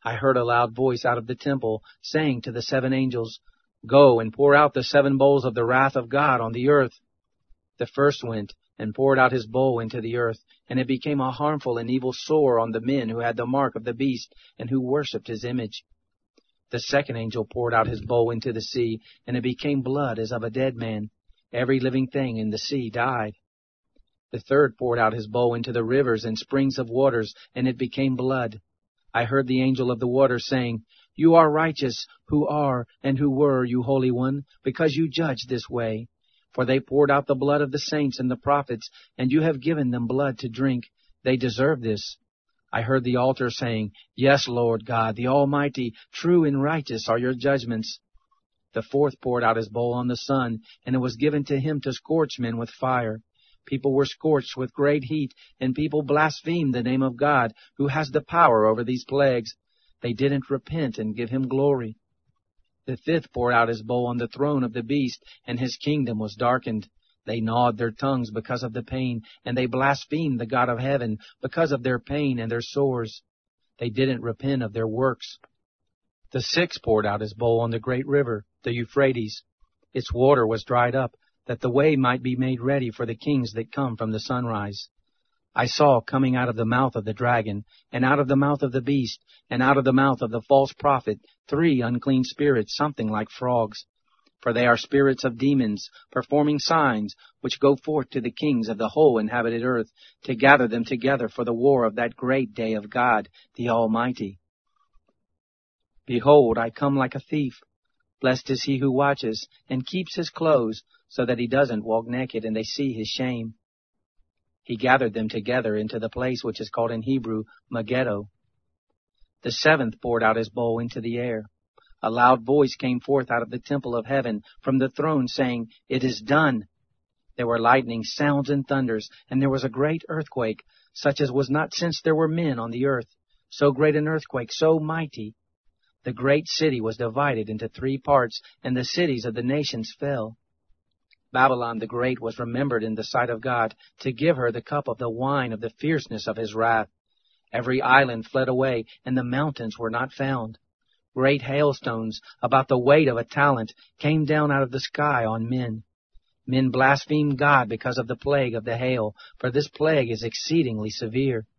I heard a loud voice out of the temple, saying to the 7 angels, "Go and pour out the 7 bowls of the wrath of God on the earth." The first went and poured out his bowl into the earth, and it became a harmful and evil sore on the men who had the mark of the beast and who worshipped his image. The second angel poured out his bowl into the sea, and it became blood as of a dead man. Every living thing in the sea died. The third poured out his bowl into the rivers and springs of waters, and it became blood. I heard the angel of the water saying, "You are righteous, who are and who were, you Holy One, because you judge this way. For they poured out the blood of the saints and the prophets, and you have given them blood to drink. They deserve this." I heard the altar saying, "Yes, Lord God, the Almighty, true and righteous are your judgments." The fourth poured out his bowl on the sun, and it was given to him to scorch men with fire. People were scorched with great heat, and people blasphemed the name of God, who has the power over these plagues. They didn't repent and give him glory. The fifth poured out his bowl on the throne of the beast, and his kingdom was darkened. They gnawed their tongues because of the pain, and they blasphemed the God of heaven because of their pain and their sores. They didn't repent of their works. The sixth poured out his bowl on the great river, the Euphrates. Its water was dried up, that the way might be made ready for the kings that come from the sunrise. I saw coming out of the mouth of the dragon, and out of the mouth of the beast, and out of the mouth of the false prophet, 3 unclean spirits, something like frogs. For they are spirits of demons, performing signs, which go forth to the kings of the whole inhabited earth, to gather them together for the war of that great day of God, the Almighty. Behold, I come like a thief. Blessed is he who watches, and keeps his clothes, so that he doesn't walk naked and they see his shame. He gathered them together into the place which is called in Hebrew Megiddo. The seventh poured out his bowl into the air. A loud voice came forth out of the temple of heaven from the throne, saying, "It is done." There were lightnings, sounds, and thunders, and there was a great earthquake, such as was not since there were men on the earth. So great an earthquake, so mighty. The great city was divided into 3 parts, and the cities of the nations fell. Babylon the Great was remembered in the sight of God, to give her the cup of the wine of the fierceness of his wrath. Every island fled away, and the mountains were not found. Great hailstones, about the weight of a talent, came down out of the sky on men. Men blasphemed God because of the plague of the hail, for this plague is exceedingly severe.